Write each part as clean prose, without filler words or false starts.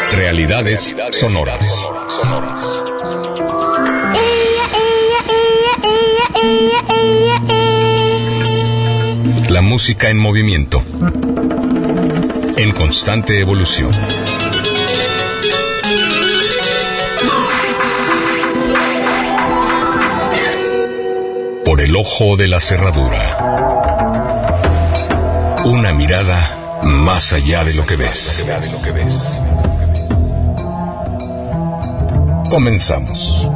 Realidades sonoras. La música en movimiento, en constante evolución. Por el ojo de la cerradura. Una mirada más allá de lo que ves. Comenzamos.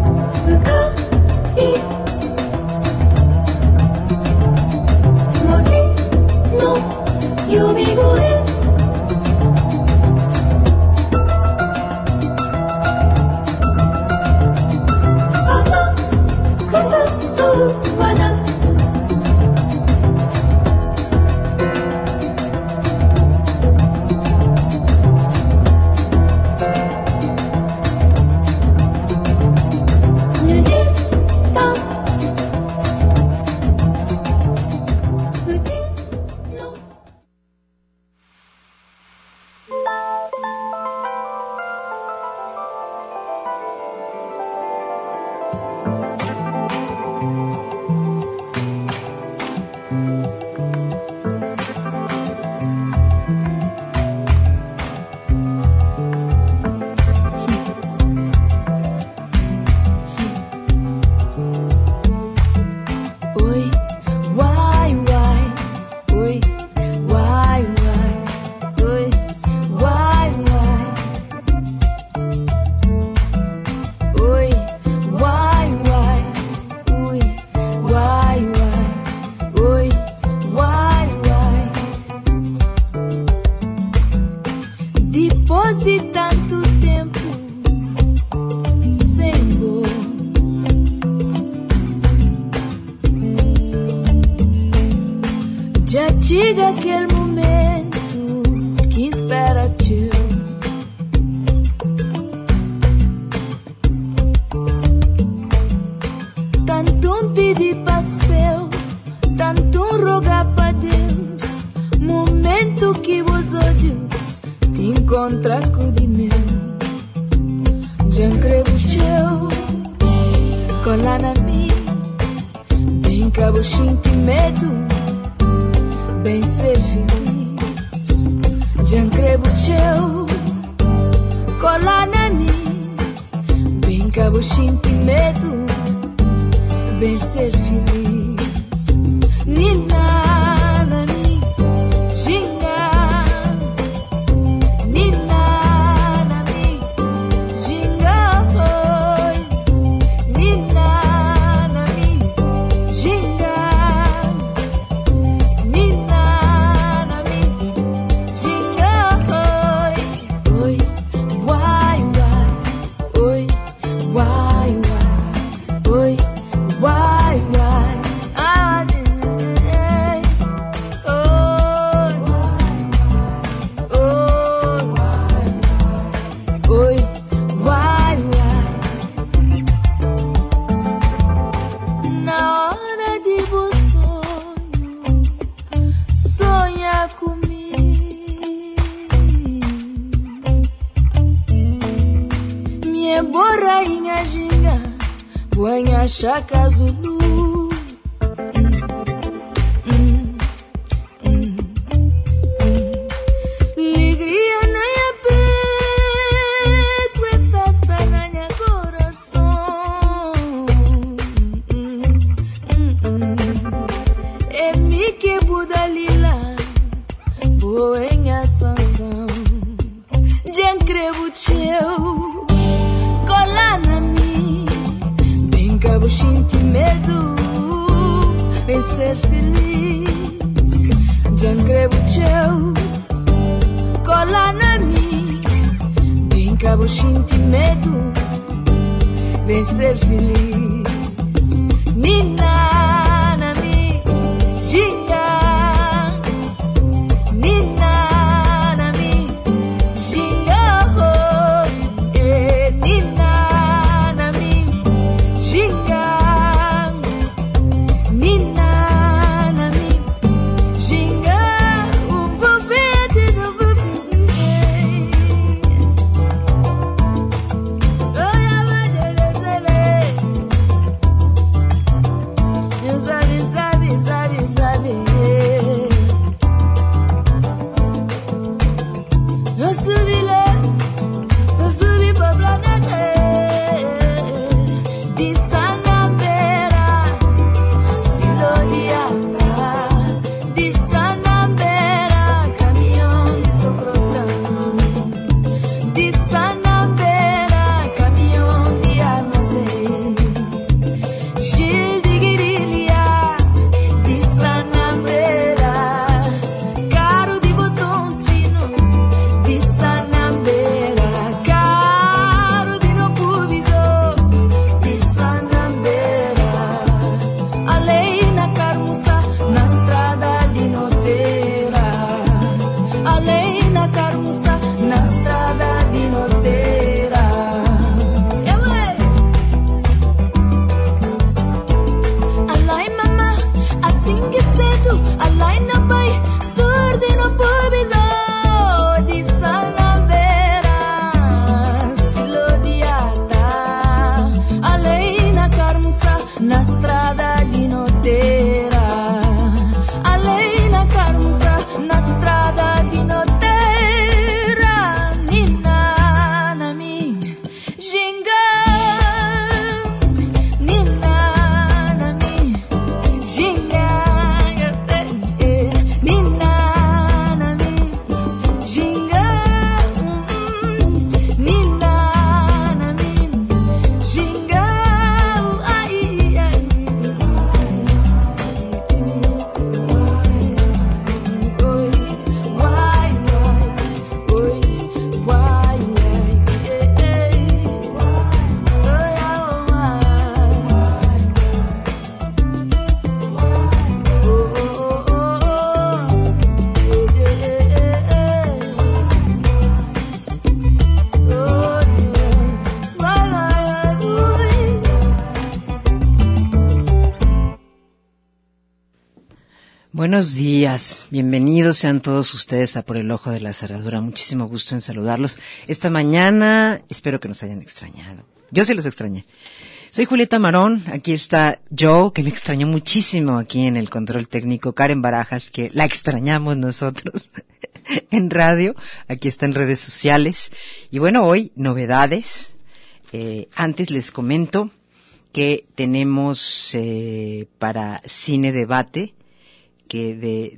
Chega aquele momento que espera-te. Tanto pedir para seu, tanto rogar para Deus. Momento que vos odios te encontra com de meu. Já crevo teu, colar na mim, bem cabo sinto medo. Bem ser feliz, já crevo teu, colar na mim, bem cabo sinto medo, bem ser feliz, nina na mim, ginga, nina na mim, ginga, oi, nina na mim, ginga. Chaka Zulu. Alegria na minha peito, é festa na minha coração. É mi que Buda Lila, boa em ascensão. Já crevo teu, colar na mim. Cabo sinto medo, bem ser feliz. Já crevo teu, colar na mim. Bem cabo sinto medo, bem ser feliz. Nina na mim, ginga. Nina na mim, ginga. Nina na mim, ginga. Buenos días, bienvenidos sean todos ustedes a Por el Ojo de la Cerradura. Muchísimo gusto en saludarlos. Esta mañana espero que nos hayan extrañado. Yo sí los extrañé. Soy Julieta Marón, aquí está Joe, que le extrañó muchísimo aquí en el control técnico, Karen Barajas, que la extrañamos nosotros en radio, aquí está en redes sociales. Y bueno, hoy novedades. Antes les comento que tenemos para Cine Debate, que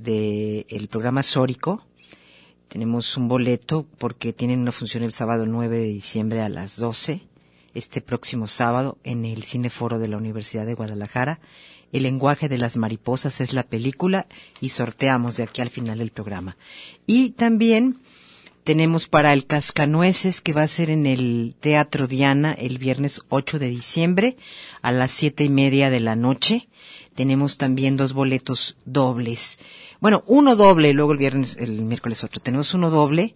de el programa Sórico, tenemos un boleto porque tienen una función el sábado 9 de diciembre a las 12, este próximo sábado, en el Cineforo de la Universidad de Guadalajara. El lenguaje de las mariposas es la película y sorteamos de aquí al final del programa. Y también tenemos para el Cascanueces, que va a ser en el Teatro Diana el viernes 8 de diciembre a las 7:30 de la noche. Tenemos también 2 boletos dobles. Bueno, uno doble, luego el miércoles otro. Tenemos uno doble,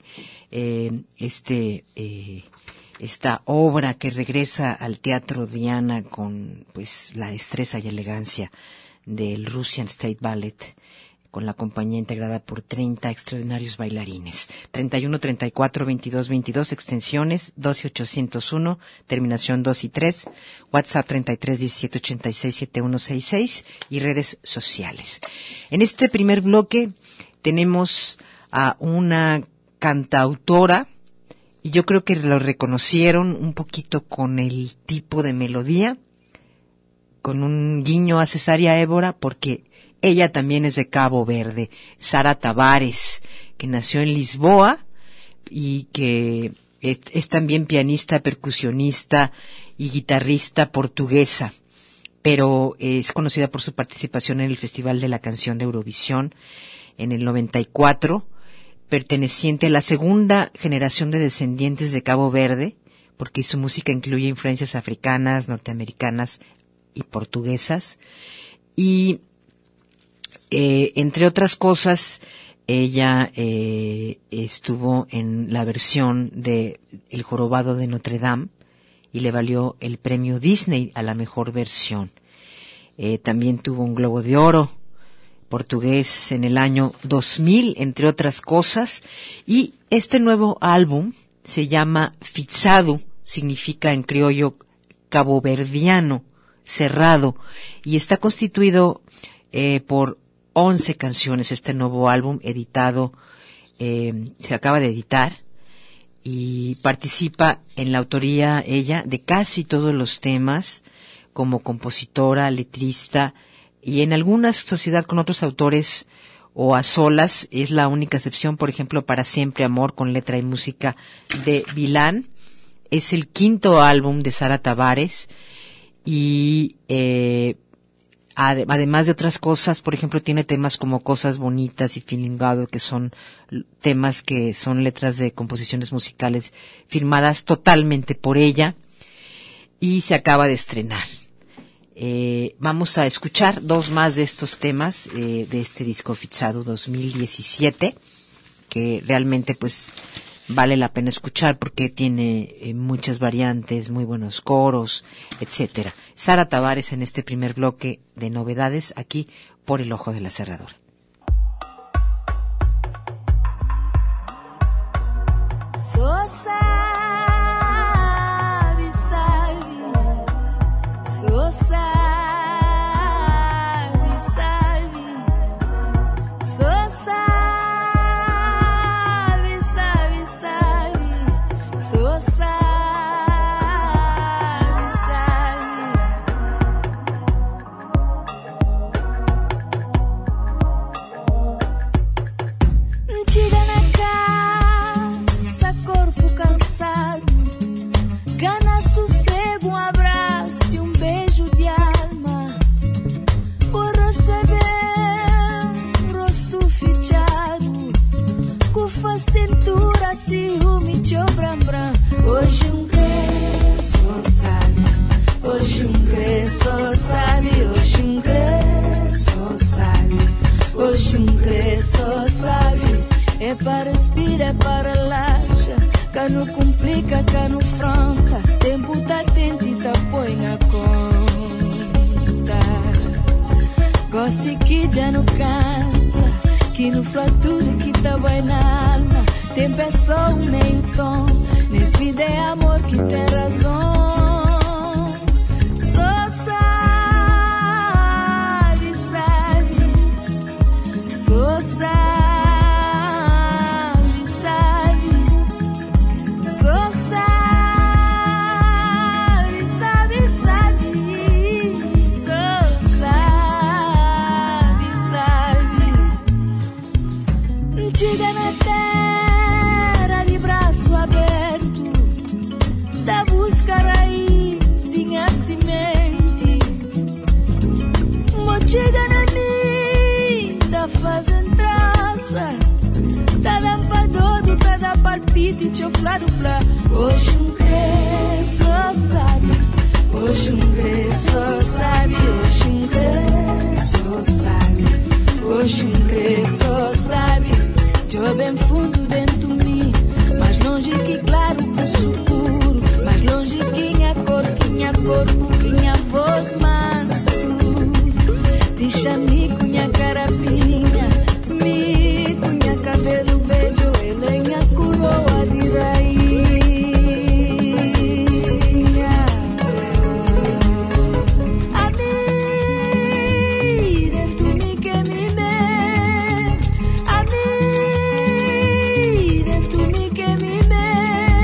esta obra que regresa al Teatro Diana con, pues, la destreza y elegancia del Russian State Ballet, con la compañía integrada por 30 extraordinarios bailarines. 31 34 22 22, extensiones 12 801, terminación 2 y 3, WhatsApp 33 17 86 7166 y redes sociales. En este primer bloque tenemos a una cantautora, y yo creo que lo reconocieron un poquito con el tipo de melodía, con un guiño a Cesárea Évora, porque ella también es de Cabo Verde, Sara Tavares, que nació en Lisboa y que es también pianista, percusionista y guitarrista portuguesa, pero es conocida por su participación en el Festival de la Canción de Eurovisión en el 94, perteneciente a la segunda generación de descendientes de Cabo Verde, porque su música incluye influencias africanas, norteamericanas y portuguesas, y entre otras cosas, ella estuvo en la versión de El Jorobado de Notre Dame y le valió el premio Disney a la mejor versión. También tuvo un Globo de Oro portugués en el año 2000, entre otras cosas. Y este nuevo álbum se llama Fixado, significa en criollo caboverdiano, cerrado, y está constituido por 11 canciones. Este nuevo álbum editado, se acaba de editar y participa en la autoría ella de casi todos los temas como compositora, letrista y en alguna sociedad con otros autores o a solas. Es la única excepción, por ejemplo, Para Siempre Amor con letra y música de Vilán. Es el quinto álbum de Sara Tavares y además de otras cosas, por ejemplo, tiene temas como Cosas Bonitas y Filingado, que son temas que son letras de composiciones musicales firmadas totalmente por ella, y se acaba de estrenar. Vamos a escuchar dos más de estos temas de este disco Fizzado 2017, que realmente pues vale la pena escuchar porque tiene muchas variantes, muy buenos coros, etcétera. Sara Tavares en este primer bloque de novedades aquí por El Ojo de la Cerradura. É para respirar, é para laxa, que não complica, que não fronta. Tempo tá tento e tá põe a conta. Gosto que já não cansa, que não fala tudo que tá bem na alma. Tempo é só um meio tom, nesse vida é amor que tem razão. Só sabe, só sabe. Chega na terra de braço aberto, da busca raiz de semente. Chega na ninho da fazenda traça, da lampador, cada palpite, choflado flá. Hoje só sabe, hoje só sabe, hoje só sabe, hoje só sabe. Eu bem fundo dentro de mim, mais longe que claro que escuro, mais longe que minha corpo, que minha voz manso. Deixa-me com minha carapinha, me com minha cabelo beijo, ela é minha coroa de rainha. A mim, dentro de mim que me vê, a mim.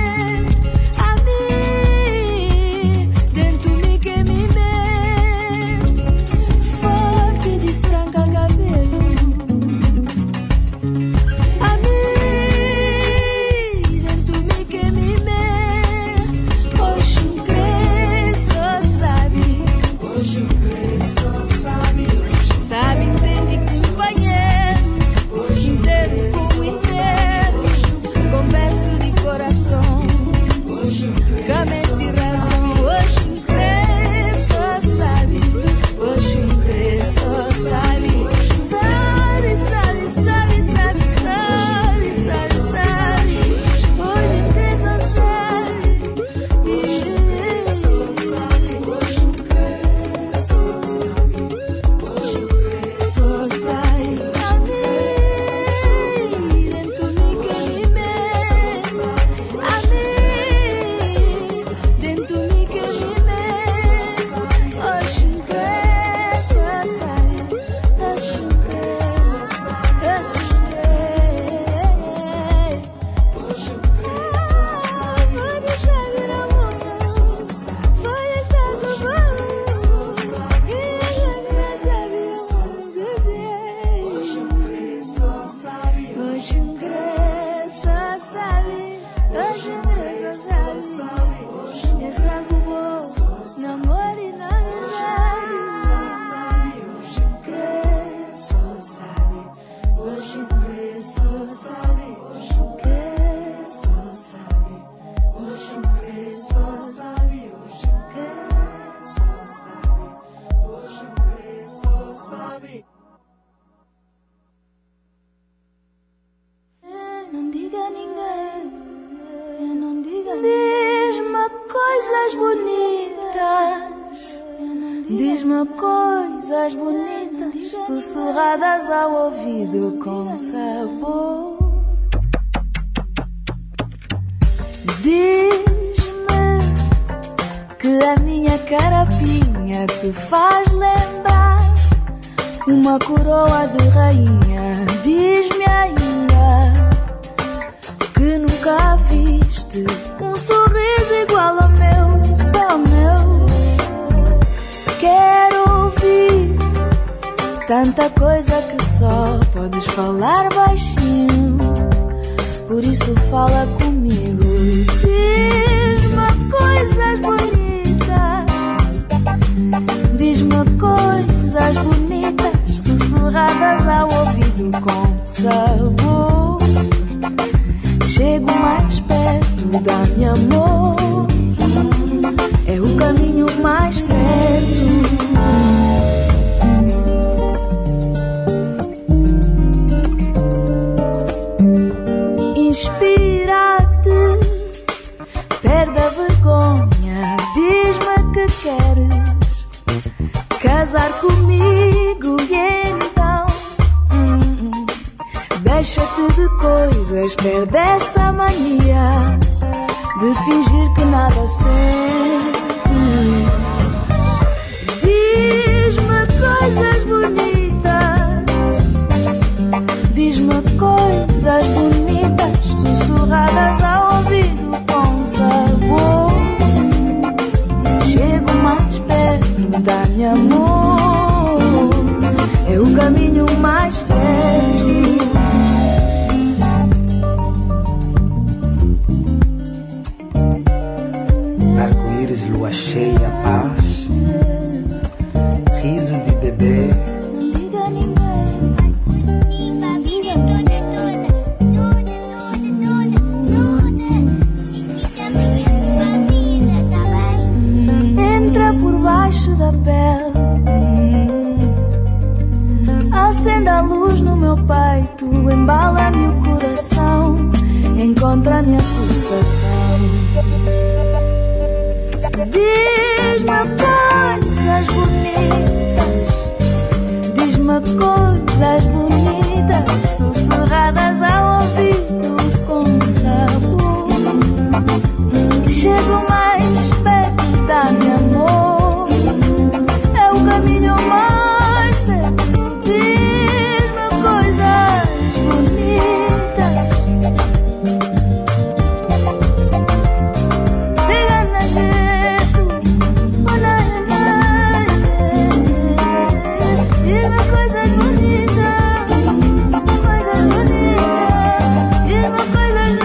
coisas bonitas, diz-me coisas bonitas, sussurradas ao ouvido com sabor. Diz-me que a minha carapinha te faz lembrar uma coroa de rainha. Diz-me ainda que nunca viste um sorriso igual ao meu, só meu. Quero ouvir tanta coisa que só podes falar baixinho, por isso fala comigo. Diz-me coisas bonitas, diz-me coisas bonitas, sussurradas ao ouvido com sabor. Chego mais perto, dá-me amor, é o caminho mais certo. Inspira-te, perde a vergonha, diz-me que queres casar comigo e então deixa-te de coisas, perde essa mania de fingir que nada sente. Diz-me coisas bonitas, diz-me coisas bonitas, sussurradas ao ouvido com sabor. Chego mais perto, dá-me amor, é o caminho mais certo. Arco-íris, lua cheia, paz, riso de bebê. Entra por baixo da pele, acende a luz no meu peito, embala-me o coração, encontra-me a pulsação. Diz-me coisas bonitas, diz-me coisas bonitas, sussurradas ao ouvido com sabor. Chego mais perto, dá-me amor, é o caminho mais certo. Diz-me coisas bonitas, pega na jeito, olha, diz-me coisas bonitas, coisas bonitas, diz-me coisas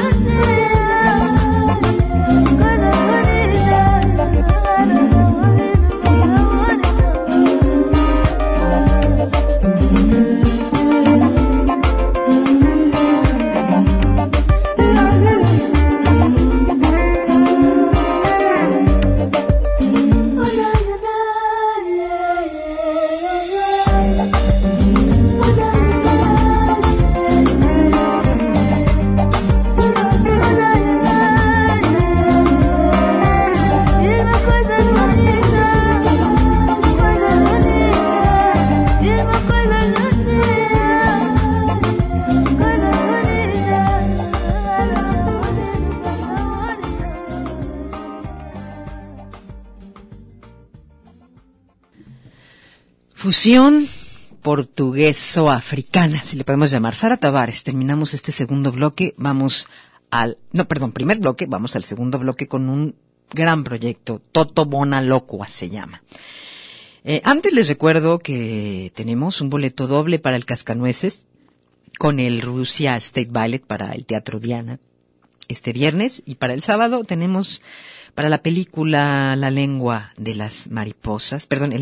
Fusión portugueso-africana, si le podemos llamar. Sara Tavares, terminamos este segundo bloque, primer bloque, vamos al segundo bloque con un gran proyecto, Toto Bona Locua se llama. Antes les recuerdo que tenemos un boleto doble para el Cascanueces con el Russia State Ballet para el Teatro Diana este viernes, y para el sábado tenemos para la película El lenguaje de las mariposas,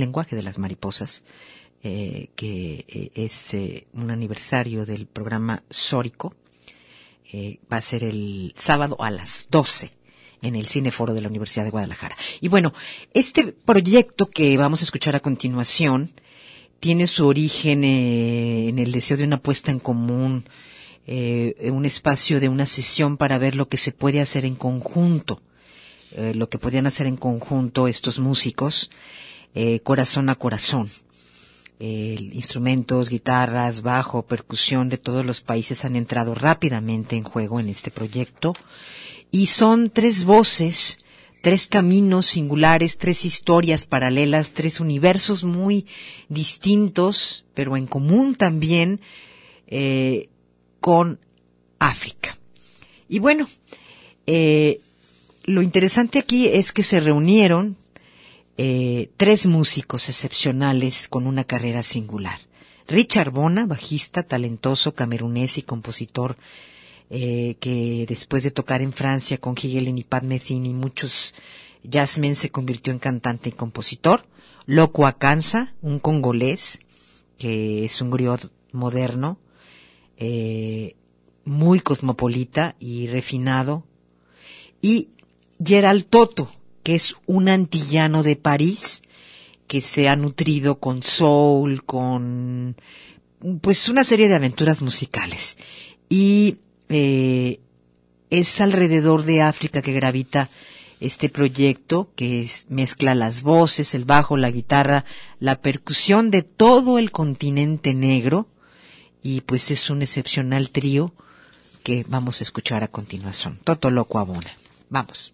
que es un aniversario del programa Sórico. Va a ser el sábado a las 12 en el Cineforo de la Universidad de Guadalajara. Y bueno, este proyecto que vamos a escuchar a continuación tiene su origen en el deseo de una puesta en común, un espacio de una sesión para ver lo que se puede hacer en conjunto lo que podían hacer en conjunto estos músicos, corazón a corazón. Instrumentos, guitarras, bajo, percusión de todos los países han entrado rápidamente en juego en este proyecto, y son 3 voces, 3 caminos singulares, 3 historias paralelas, 3 universos muy distintos, pero en común también con África. Y bueno, lo interesante aquí es que se reunieron 3 músicos excepcionales con una carrera singular. Richard Bona, bajista talentoso camerunés y compositor, que después de tocar en Francia con Higuelin y Pat Metheny y muchos jazzmen se convirtió en cantante y compositor. Loco Akansa, un congolés que es un griot moderno, muy cosmopolita y refinado. Y Gerald Toto, que es un antillano de París, que se ha nutrido con soul, con pues una serie de aventuras musicales. Y es alrededor de África que gravita este proyecto, que mezcla las voces, el bajo, la guitarra, la percusión de todo el continente negro, y pues es un excepcional trío que vamos a escuchar a continuación. Toto Loco Abona. Vamos.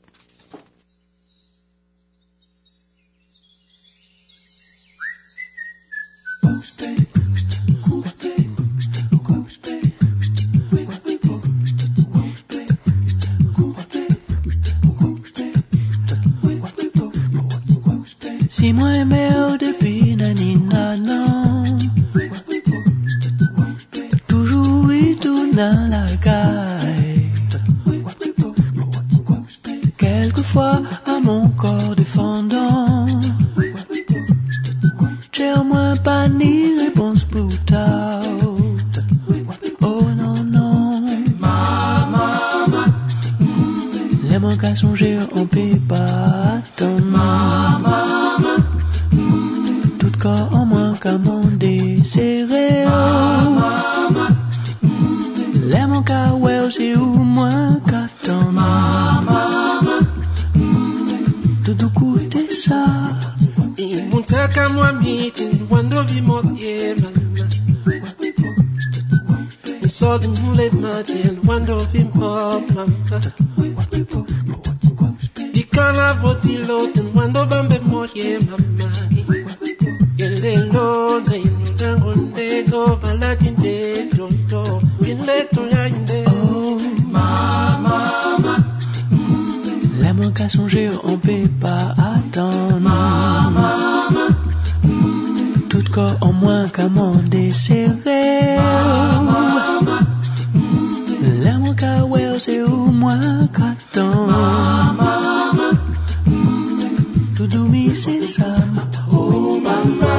Si moi aimé depuis nanan, toujours y tourne dans la caille. Quelquefois à mon corps défendant, j'ai au moins pas ni réponse pour ta. Oh non non, les mots qu'à songer on peut pas attendre. Tout corps en moins qu'à mon désiré. Les mots qu'à ouais c'est ou moins qu'attendre. Tout coûte ça. Muntaka mwamiti wando vimoye mama. Misodi mule mati wando vimo mama. Dikana votiloten wando bambe moye mama. Yelelo na yindango ndego baladinde jonto. Pinleto ya inde. Oh mama. Les mots qu'à songer on peut pas attendre. Tout corps en moins qu'à mon désiré. Les mots qu'à ouais c'est au moins qu'attendre. Tout doumi c'est ça. Oh mama.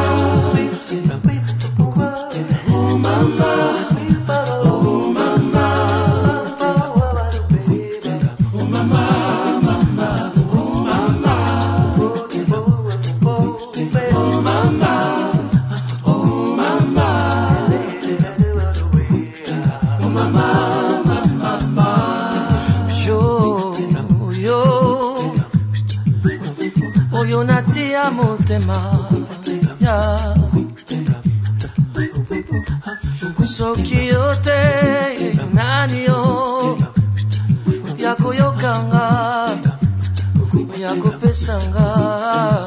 Oh mama. Oh mama. Oh mama. Motema ya Soki yote nani yo Yako yokanga Yako pesanga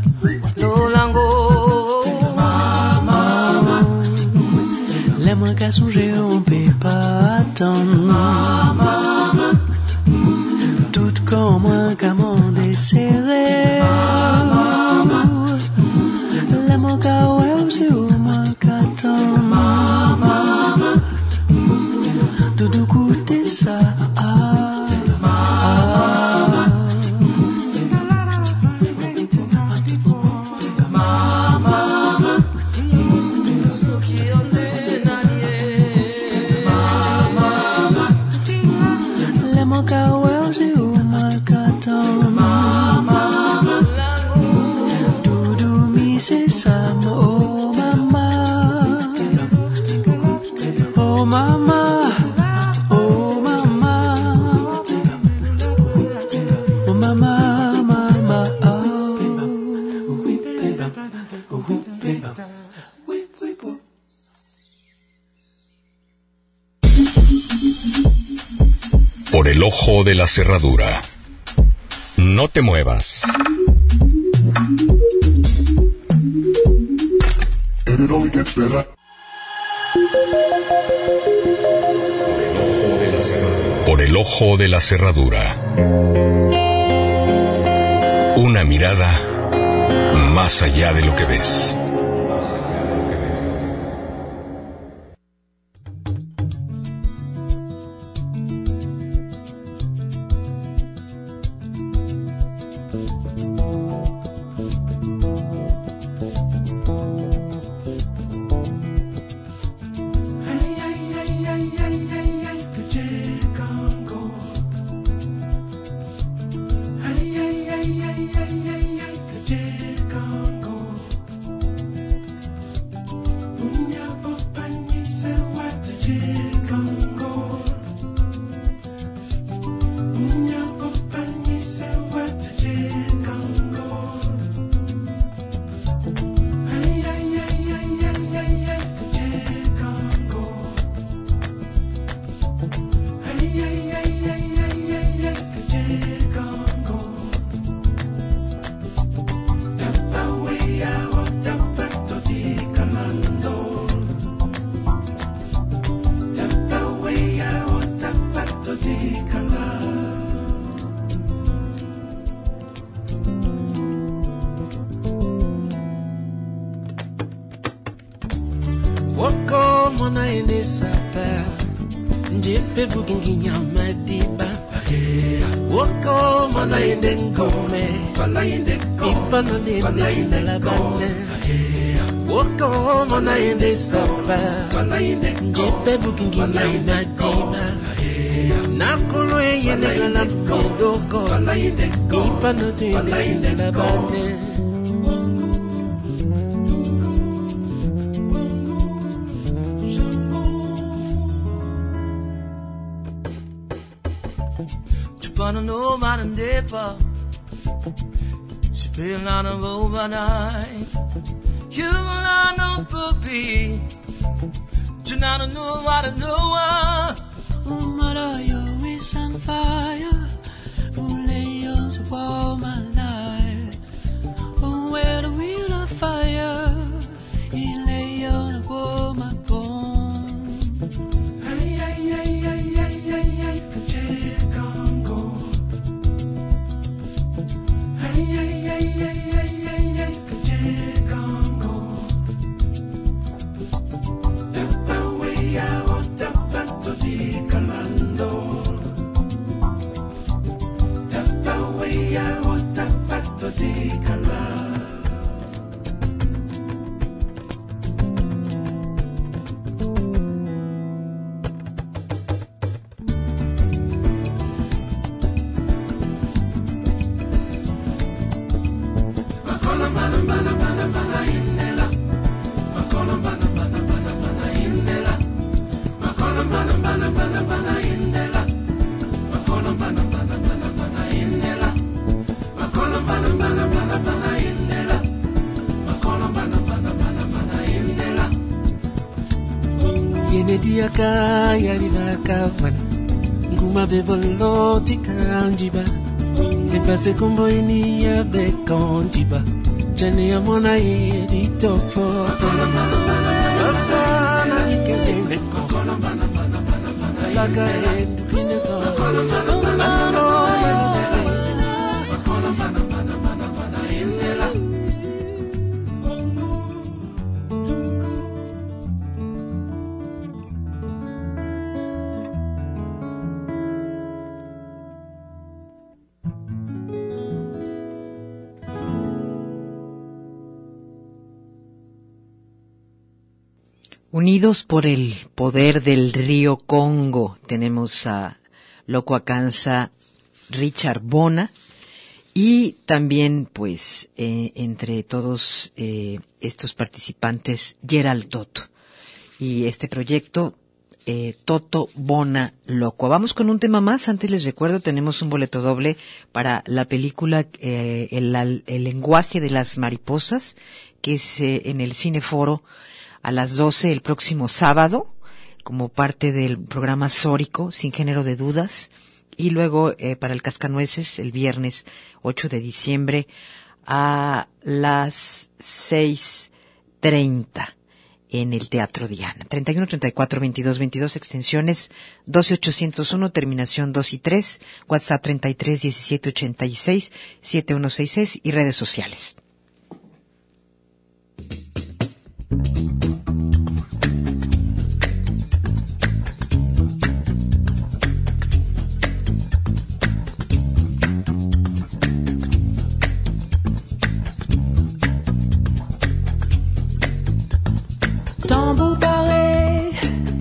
Lolango Mama. Les mots qu'à songer on peut pas attendre. Tout comme moi qu'à mon désiré. Les mots qu'à ouais c'est au moins qu'attendre. Tout coûte ça. el ojo de la cerradura. No te muevas. Por el ojo de la cerradura. Una mirada más allá de lo que ves. Dia kaya ribakawan Nguma bevoloti kanjiba Epase kumbo inia bekonjiba Jane ya mona edi topo Yosana ikele Alaga edu kineko Unidos por el poder del río Congo, tenemos a Loco Akansa, Richard Bona y también, pues, entre todos estos participantes, Gerald Toto. Y este proyecto, Toto, Bona, Loco. Vamos con un tema más. Antes les recuerdo, tenemos un boleto doble para la película el lenguaje de las mariposas, que es en el Cineforo a las 12 el próximo sábado, como parte del programa Sórico, sin género de dudas, y luego para el Cascanueces el viernes 8 de diciembre a las 6:30 en el Teatro Diana. 31 34 22 22, extensiones 12801, terminación 2 y 3, WhatsApp 33 17 86 7166 y redes sociales. Tambour paré,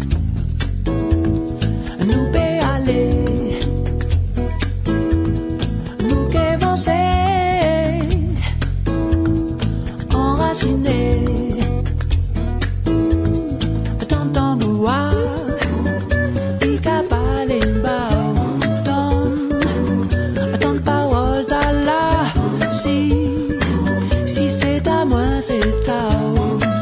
nous peut aller, nous qui avancer, enracinés, tant tambour, pica palimba, tant parole d'Allah, si c'est à moi c'est à vous.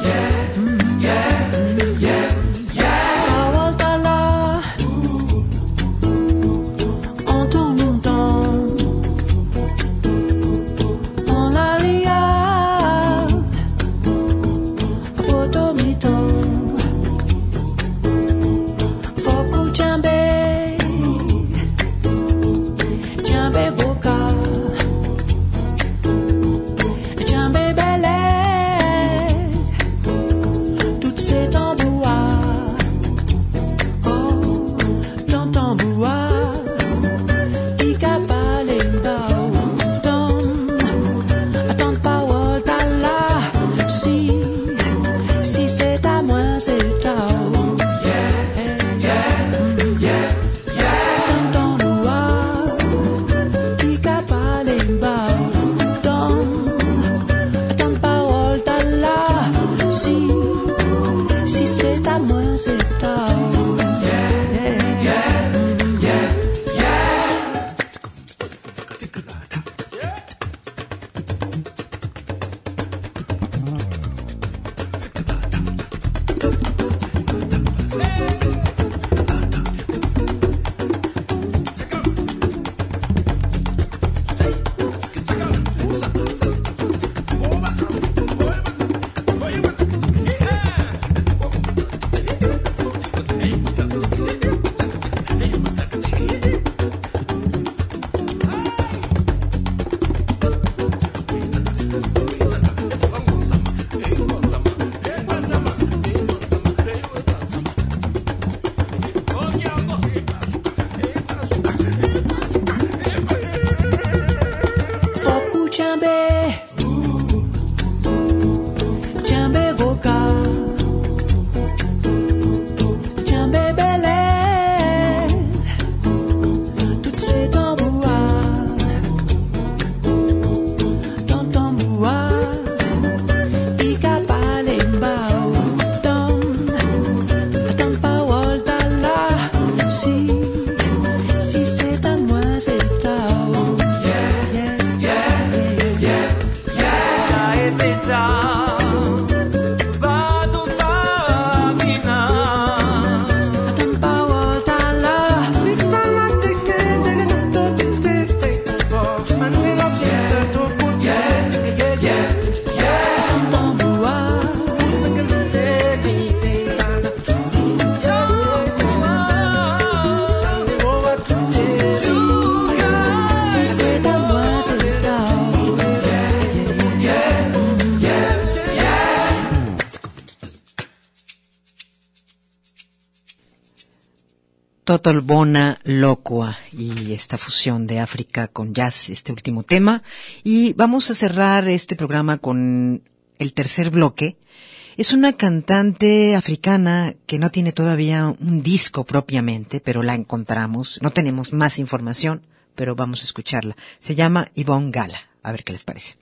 Totolbona Locua y esta fusión de África con jazz, este último tema. Y vamos a cerrar este programa con el tercer bloque. Es una cantante africana que no tiene todavía un disco propiamente, pero la encontramos. No tenemos más información, pero vamos a escucharla. Se llama Yvonne Gala. A ver qué les parece.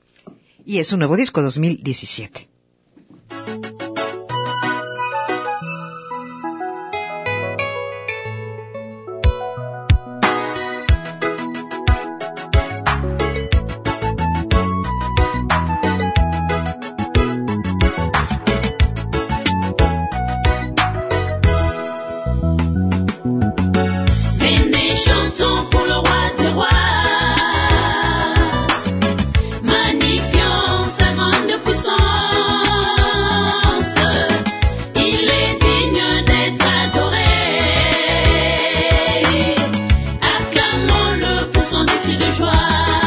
Y es un nuevo disco, 2017. Chante cris de joie.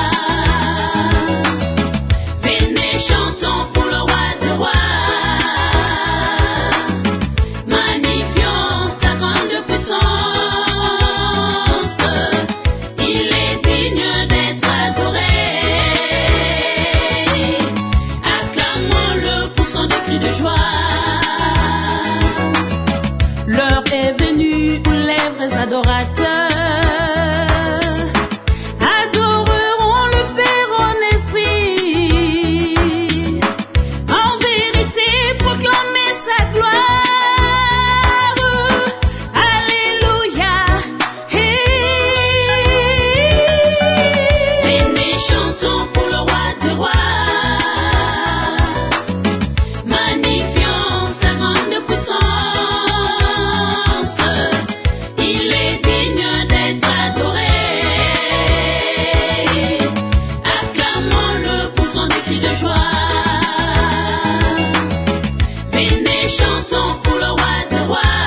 Venez, chantons pour le roi des rois, magnifions sa grande puissance. Il est digne d'être adoré. Acclamons-le pour son cri de joie. L'heure est venue où les vrais adorateurs adoreront le Père en esprit, en vérité proclamer sa gloire. Alléluia. Venez, chantons pour le roi des rois, magnifions sa grande puissance. Il est digne d'être adoré. Acclamons-le pour son cri de joie. Venez, chantons pour le roi des rois,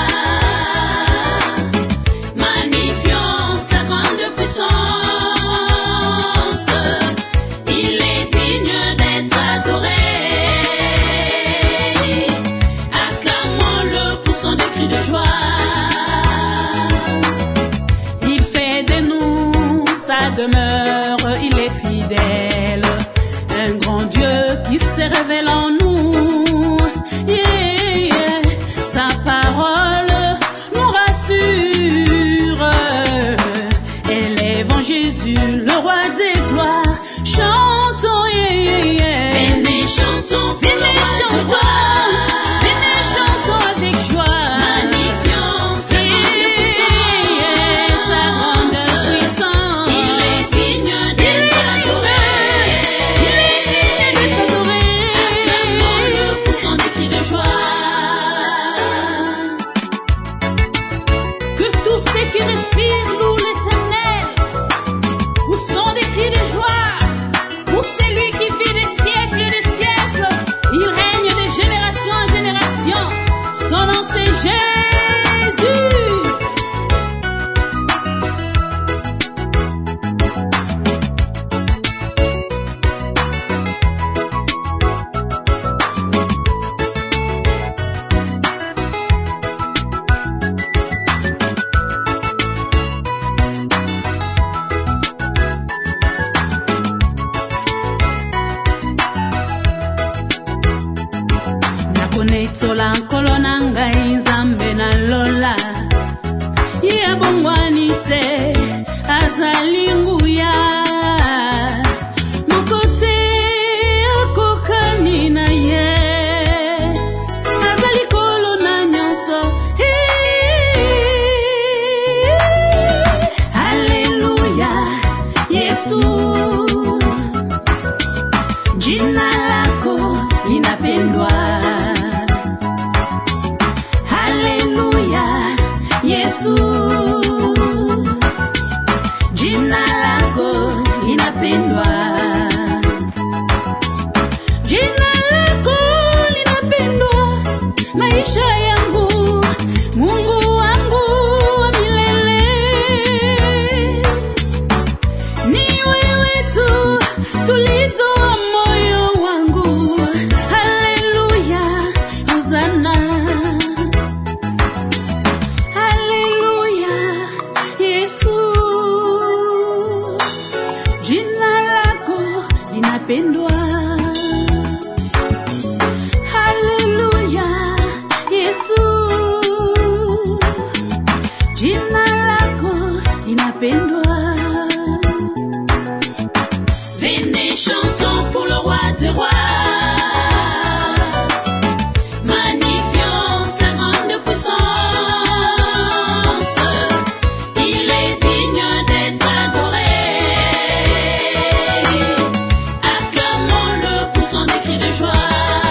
magnifions sa grande puissance. Il est digne d'être adoré. Acclamons-le pour son cri de joie. Il fait de nous sa demeure, il est fidèle, un grand Dieu qui se révèle en nous. Yeah, yeah. Sa parole nous rassure. Élèvons Jésus, le roi des gloires. Chantons, yeah, yeah, yeah. Venez, chantons, venez, chantons. Venez, chantons avec joie. Magnifions sa grande puissance. Sa grande puissance. Il est digne d'être adoré. Il est digne d'être adoré. Acclamons-le pour son cri de joie. Que tous ceux qui respirent louent l'Éternel. Où sont des cris de joie? Pour celui qui vit des siècles et des siècles. Il règne de génération en génération. Son nom c'est Jésus. Nakonetola nkolo na ngai nzambe na lola. Ye bongwani te azali nguya. Mokote akokani na ye. Azali kolo na nyonso. Alléluia, Yesu. Jina lako linapendwa. Haleluya, Yesu. Jina lako linapendwa. Jina lako linapendwa. Maisha yangu, Mungu wangu wa milele. Ni wewe tu tulizo wa moyo wangu. Haleluya, Hosana. Haleluya, Yesu. Jina lako linapendwa. Haleluya, Yesu. Jina lako linapendwa. Venez, chantons pour le roi des rois, magnifions sa grande puissance. Il est digne d'être adoré. Acclamons-le pour son cri de joie.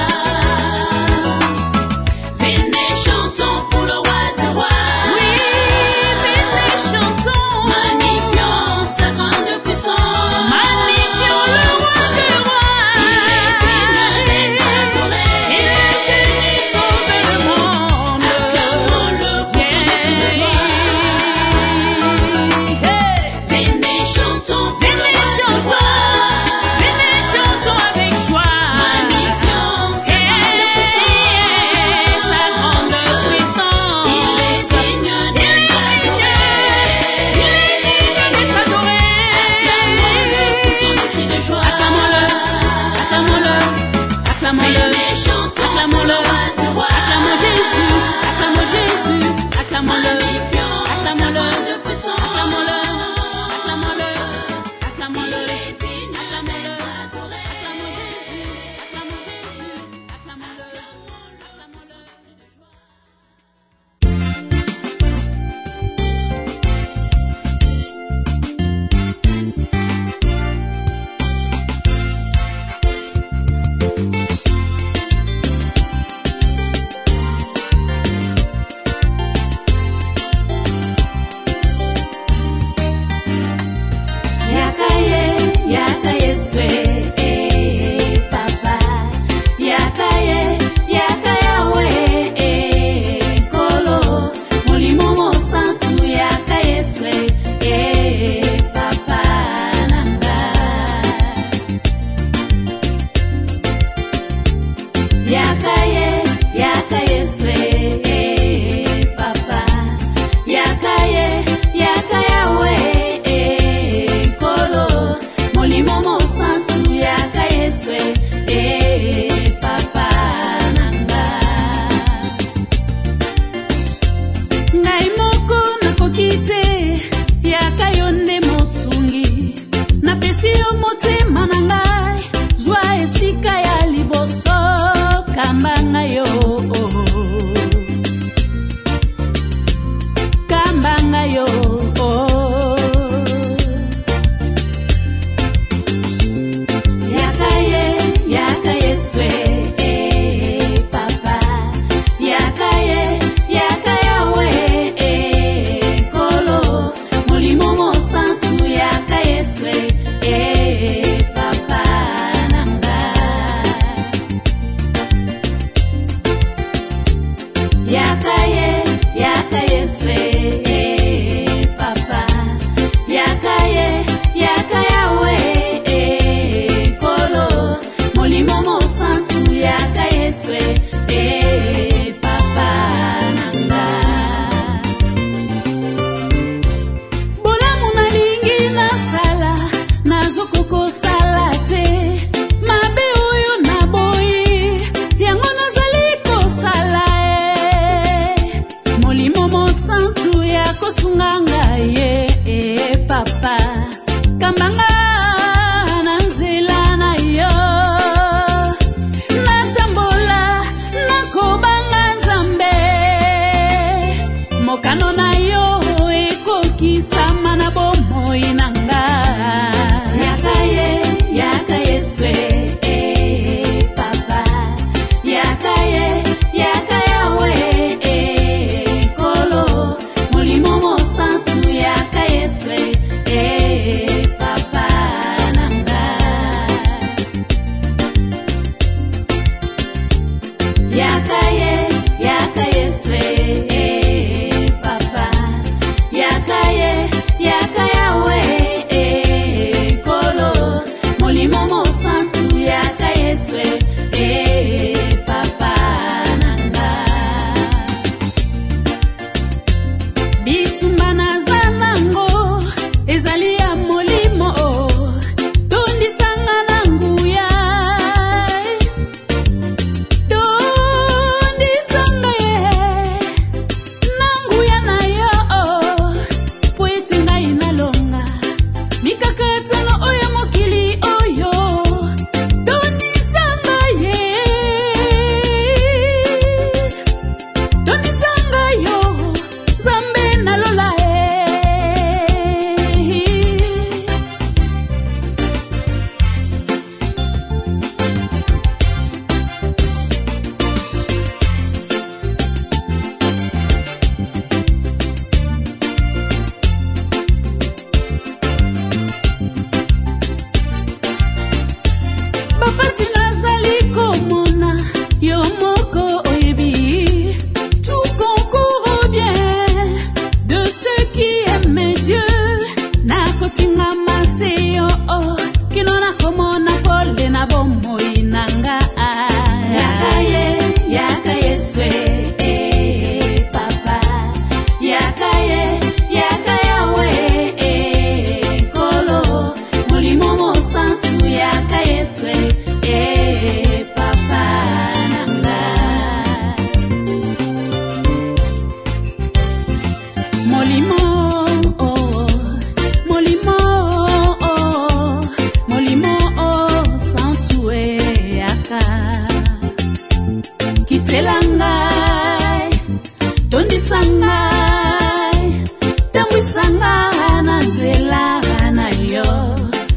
Venez, chantons pour le roi des rois. Oui, venez, chantons. Magnifions sa grande puissance. Magnifions le roi des rois. Il est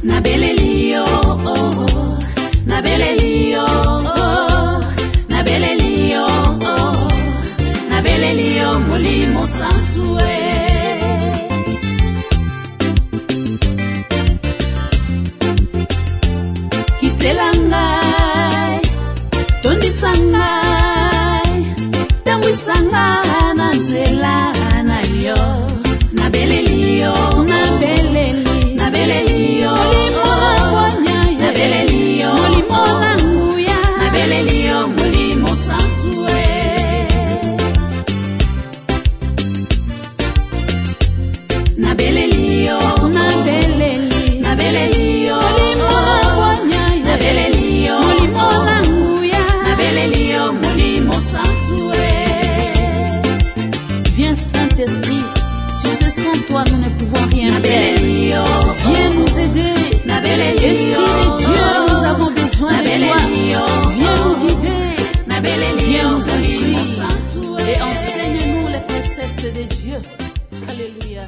na belelio, na belelio, na belelio, na belelio, molimo santue. Kitelangai, tondi sangai, tangu sangai nanzela na yo, na belelio, na beleli, na belelio, na belelio, na belelio, molimo santue. Na belelio, na beleli, na belelio, na belelio, na belelio, molimo santue. Viens Saint-Esprit, tu sais sans toi nous ne pouvons rien faire. Viens nous aider. Esprit de Dieu, nous avons besoin de toi. Viens nous guider. Viens nous instruire et enseigne-nous les préceptes de Dieu. Alléluia.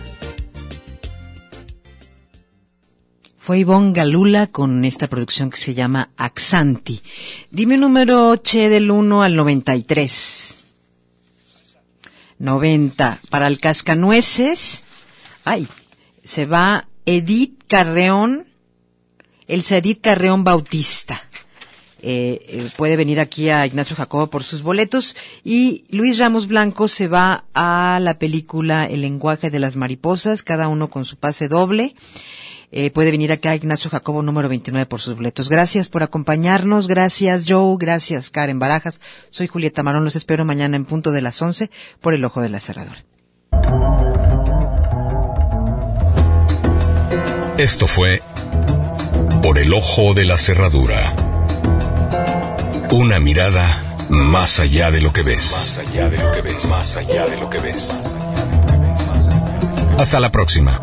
Fue Ivonne Galula con esta producción que se llama Axanti. Dime un número, Che, del 1 al 93. 90. Para el Cascanueces, se va Edith Carreón, Elsa Edith Carreón Bautista. Puede venir aquí a Ignacio Jacobo por sus boletos. Y Luis Ramos Blanco se va a la película El lenguaje de las mariposas, cada uno con su pase doble. Puede venir acá a Ignacio Jacobo número 29 por sus boletos. Gracias por acompañarnos, gracias Joe, gracias Karen Barajas. Soy Julieta Marón, los espero mañana en punto de las 11 por El Ojo de la Cerradura. Esto fue Por el Ojo de la Cerradura. Una mirada más allá de lo que ves. Más allá de lo que ves. Más allá de lo que ves. Hasta la próxima.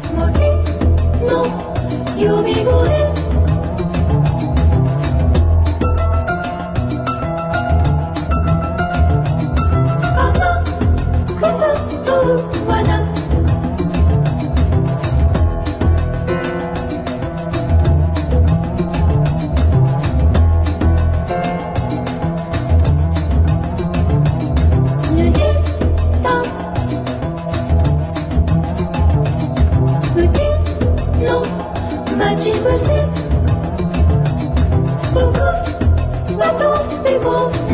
Beaucoup,